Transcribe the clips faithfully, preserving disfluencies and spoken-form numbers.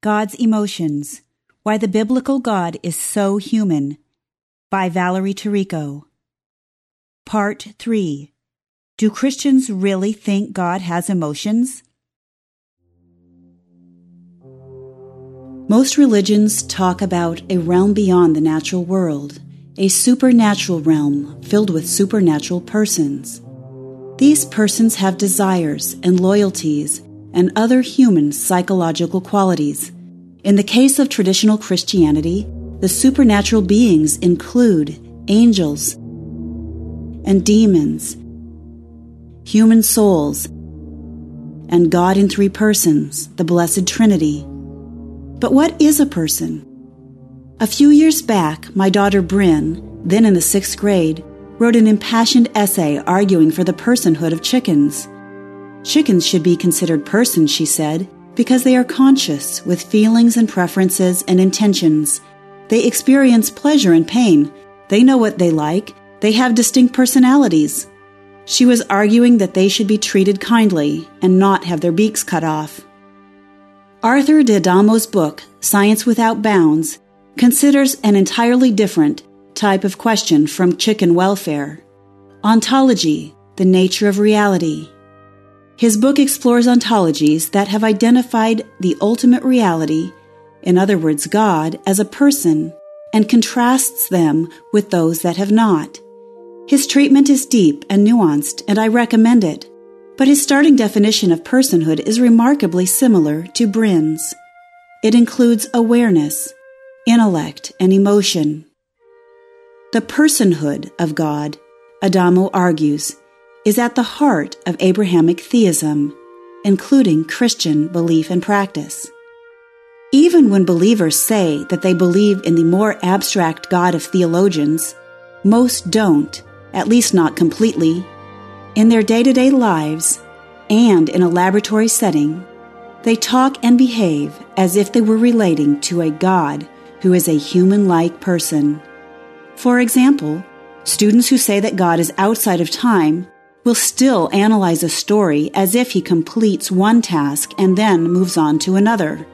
God's Emotions, Why the Biblical God is So Human, by Valerie Tirico. Part three. Do Christians really think God has emotions? Most religions talk about a realm beyond the natural world, a supernatural realm filled with supernatural persons. These persons have desires and loyalties and other human psychological qualities. In the case of traditional Christianity, the supernatural beings include angels and demons, human souls, and God in three persons, the Blessed Trinity. But what is a person? A few years back, my daughter Bryn, then in the sixth grade, wrote an impassioned essay arguing for the personhood of chickens. Chickens should be considered persons, she said, because they are conscious with feelings and preferences and intentions. They experience pleasure and pain. They know what they like. They have distinct personalities. She was arguing that they should be treated kindly and not have their beaks cut off. Arthur D'Adamo's book, Science Without Bounds, considers an entirely different type of question from chicken welfare. Ontology, the nature of reality. His book explores ontologies that have identified the ultimate reality, in other words, God, as a person, and contrasts them with those that have not. His treatment is deep and nuanced, and I recommend it. But his starting definition of personhood is remarkably similar to Bryn's. It includes awareness, intellect, and emotion. The personhood of God, Adamo argues, is at the heart of Abrahamic theism, including Christian belief and practice. Even when believers say that they believe in the more abstract God of theologians, most don't, at least not completely. In their day-to-day lives, and in a laboratory setting, they talk and behave as if they were relating to a God who is a human-like person. For example, students who say that God is outside of time will still analyze a story as if he completes one task and then moves on to another.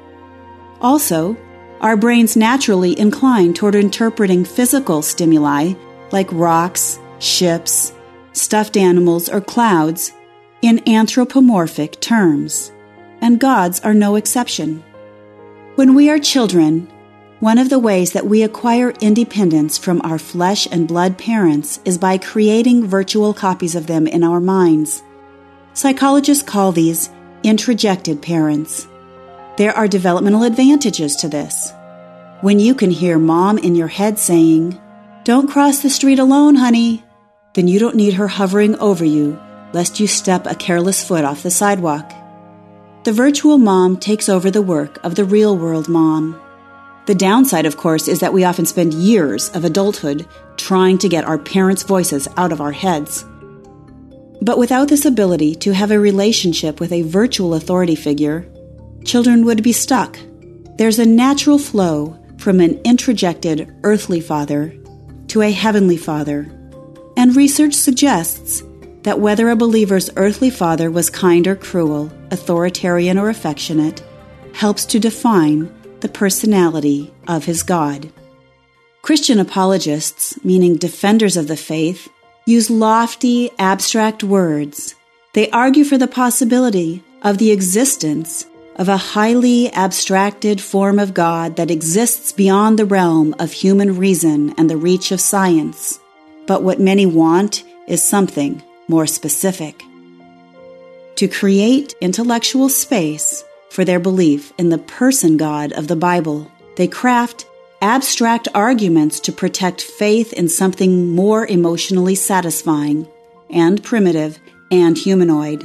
Also, our brains naturally incline toward interpreting physical stimuli like rocks, ships, stuffed animals, or clouds in anthropomorphic terms, and gods are no exception. When we are children, one of the ways that we acquire independence from our flesh and blood parents is by creating virtual copies of them in our minds. Psychologists call these introjected parents. There are developmental advantages to this. When you can hear mom in your head saying, "Don't cross the street alone, honey," then you don't need her hovering over you, lest you step a careless foot off the sidewalk. The virtual mom takes over the work of the real-world mom. The downside, of course, is that we often spend years of adulthood trying to get our parents' voices out of our heads. But without this ability to have a relationship with a virtual authority figure, children would be stuck. There's a natural flow from an introjected earthly father to a heavenly father, and research suggests that whether a believer's earthly father was kind or cruel, authoritarian or affectionate, helps to define the personality of his God. Christian apologists, meaning defenders of the faith, use lofty, abstract words. They argue for the possibility of the existence of a highly abstracted form of God that exists beyond the realm of human reason and the reach of science. But what many want is something more specific. To create intellectual space for their belief in the person God of the Bible, they craft abstract arguments to protect faith in something more emotionally satisfying and primitive and humanoid.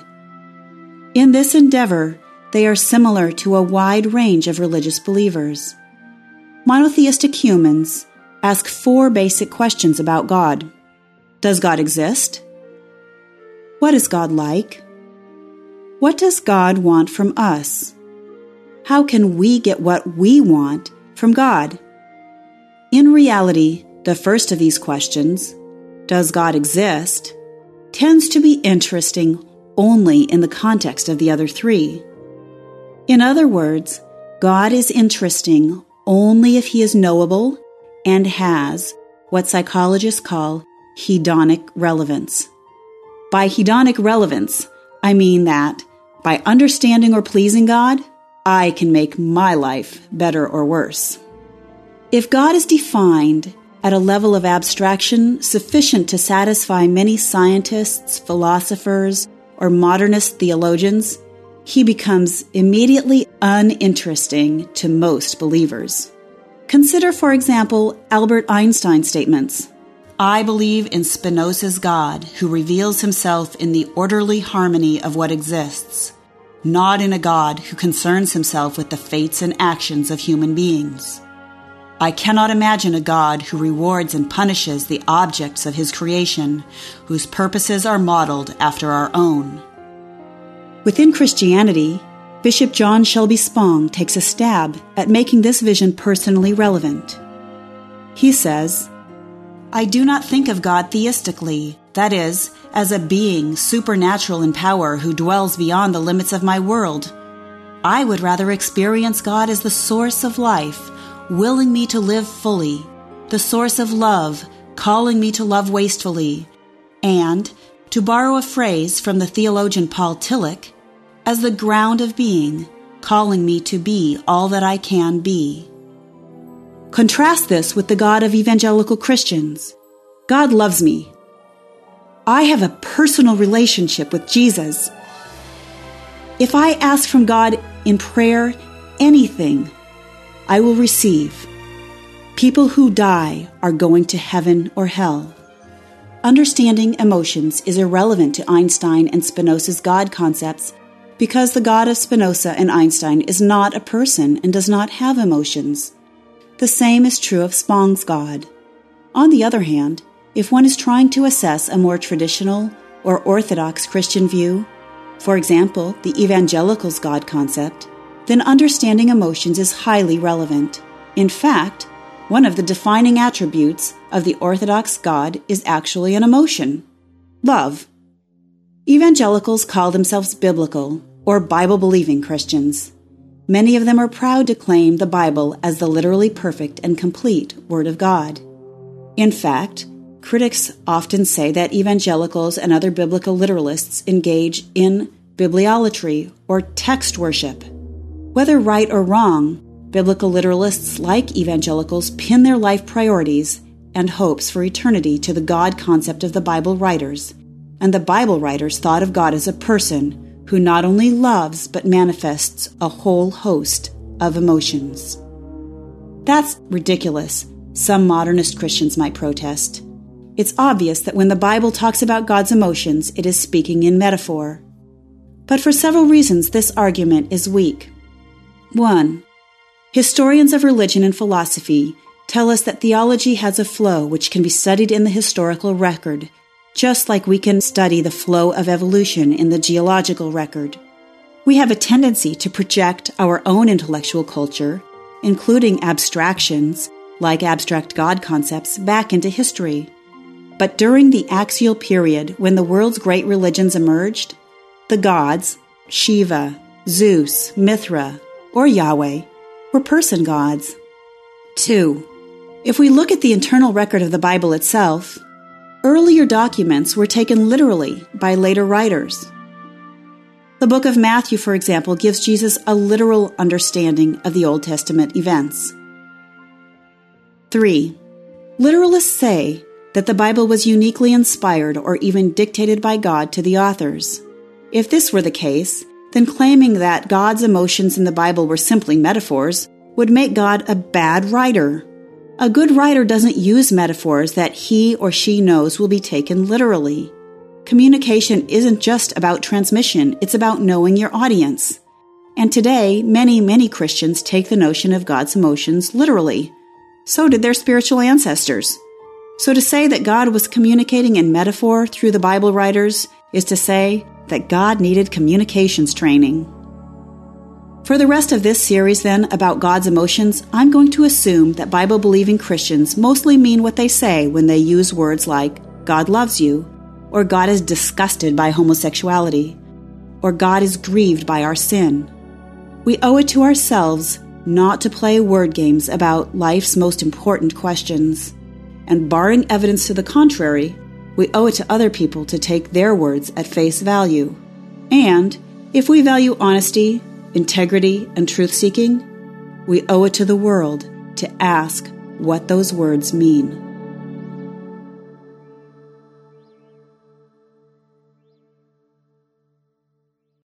In this endeavor, they are similar to a wide range of religious believers. Monotheistic humans ask four basic questions about God. Does God exist? What is God like? What does God want from us? How can we get what we want from God? In reality, the first of these questions, does God exist, tends to be interesting only in the context of the other three. In other words, God is interesting only if he is knowable and has what psychologists call hedonic relevance. By hedonic relevance, I mean that by understanding or pleasing God, I can make my life better or worse. If God is defined at a level of abstraction sufficient to satisfy many scientists, philosophers, or modernist theologians, he becomes immediately uninteresting to most believers. Consider, for example, Albert Einstein's statements. I believe in Spinoza's God, who reveals himself in the orderly harmony of what exists, not in a God who concerns himself with the fates and actions of human beings. I cannot imagine a God who rewards and punishes the objects of his creation, whose purposes are modeled after our own. Within Christianity, Bishop John Shelby Spong takes a stab at making this vision personally relevant. He says, I do not think of God theistically, that is, as a being supernatural in power who dwells beyond the limits of my world. I would rather experience God as the source of life, willing me to live fully, the source of love, calling me to love wastefully, and, to borrow a phrase from the theologian Paul Tillich, as the ground of being, calling me to be all that I can be. Contrast this with the God of evangelical Christians. God loves me. I have a personal relationship with Jesus. If I ask from God in prayer anything, I will receive. People who die are going to heaven or hell. Understanding emotions is irrelevant to Einstein and Spinoza's God concepts because the God of Spinoza and Einstein is not a person and does not have emotions. The same is true of Spong's God. On the other hand, if one is trying to assess a more traditional or orthodox Christian view, for example, the evangelical's God concept, then understanding emotions is highly relevant. In fact, one of the defining attributes of the Orthodox God is actually an emotion: love. Evangelicals call themselves biblical or Bible-believing Christians. Many of them are proud to claim the Bible as the literally perfect and complete Word of God. In fact, critics often say that evangelicals and other biblical literalists engage in bibliolatry or text worship. Whether right or wrong, biblical literalists like evangelicals pin their life priorities and hopes for eternity to the God concept of the Bible writers, and the Bible writers thought of God as a person who not only loves but manifests a whole host of emotions. That's ridiculous, some modernist Christians might protest. It's obvious that when the Bible talks about God's emotions, it is speaking in metaphor. But for several reasons, this argument is weak. One, historians of religion and philosophy tell us that theology has a flow which can be studied in the historical record, just like we can study the flow of evolution in the geological record. We have a tendency to project our own intellectual culture, including abstractions, like abstract God concepts, back into history. But during the axial period when the world's great religions emerged, the gods, Shiva, Zeus, Mithra, or Yahweh, were person gods. Two, if we look at the internal record of the Bible itself, earlier documents were taken literally by later writers. The book of Matthew, for example, gives Jesus a literal understanding of the Old Testament events. Three, literalists say that the Bible was uniquely inspired or even dictated by God to the authors. If this were the case, then claiming that God's emotions in the Bible were simply metaphors would make God a bad writer. A good writer doesn't use metaphors that he or she knows will be taken literally. Communication isn't just about transmission, it's about knowing your audience. And today, many, many Christians take the notion of God's emotions literally. So did their spiritual ancestors. So to say that God was communicating in metaphor through the Bible writers is to say that God needed communications training. For the rest of this series, then, about God's emotions, I'm going to assume that Bible-believing Christians mostly mean what they say when they use words like, God loves you, or God is disgusted by homosexuality, or God is grieved by our sin. We owe it to ourselves not to play word games about life's most important questions. And barring evidence to the contrary, we owe it to other people to take their words at face value. And if we value honesty, integrity, and truth-seeking, we owe it to the world to ask what those words mean.